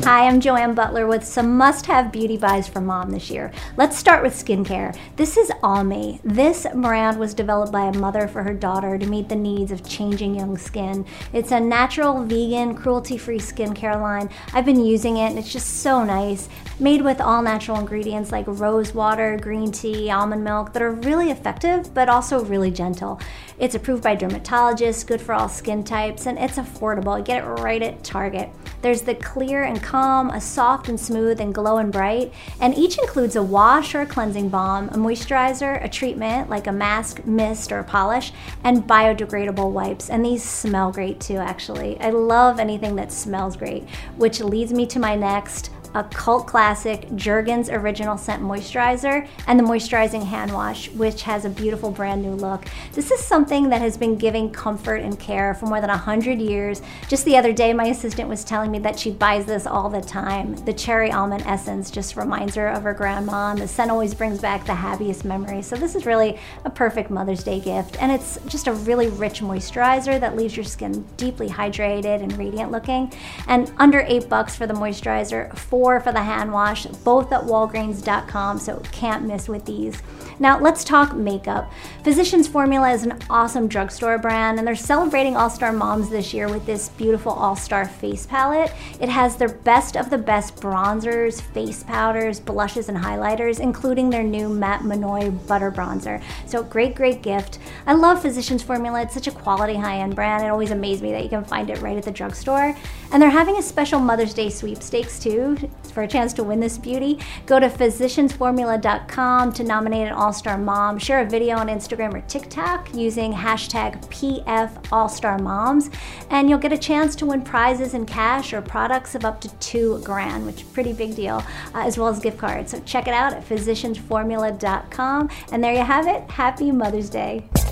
Hi, I'm Joanne Butler with some must-have beauty buys for mom this year. Let's start with skincare. This is Almay. This brand was developed by a mother for her daughter to meet the needs of changing young skin. It's a natural, vegan, cruelty-free skincare line. I've been using it and it's just so nice. Made with all natural ingredients like rose water, green tea, almond milk that are really effective but also really gentle. It's approved by dermatologists, good for all skin types, and it's affordable. Get it right at Target. There's the clear and calm, a soft and smooth, and glow and bright, and each includes a wash or a cleansing balm, a moisturizer, a treatment like a mask, mist, or a polish, and biodegradable wipes. And these smell great too, actually. I love anything that smells great, which leads me to my next, a cult classic, Jergens Original Scent Moisturizer, and the moisturizing hand wash, which has a beautiful brand new look. This is something that has been giving comfort and care for more than 100 years. Just the other day, my assistant was telling me that she buys this all the time. The cherry almond essence just reminds her of her grandma, and the scent always brings back the happiest memories. So this is really a perfect Mother's Day gift, and it's just a really rich moisturizer that leaves your skin deeply hydrated and radiant looking. And under $8 for the moisturizer, $4 for the hand wash, both at Walgreens.com, so can't miss with these. Now let's talk makeup. Physicians Formula is an awesome drugstore brand, and they're celebrating All-Star Moms this year with this beautiful All-Star face palette. It has their best of the best bronzers, face powders, blushes, and highlighters, including their new Matte Monoi Butter Bronzer. So great gift. I love Physicians Formula. It's such a quality high-end brand. It always amazes me that you can find it right at the drugstore. And they're having a special Mother's Day sweepstakes too, for a chance to win this beauty. Go to physiciansformula.com to nominate an All-Star Mom. Share a video on Instagram or TikTok using hashtag #PFAllStarMoms, and you'll get a chance to win prizes in cash or products of up to $2 grand, which is a pretty big deal, as well as gift cards. So check it out at physiciansformula.com. And there you have it. Happy Mother's Day.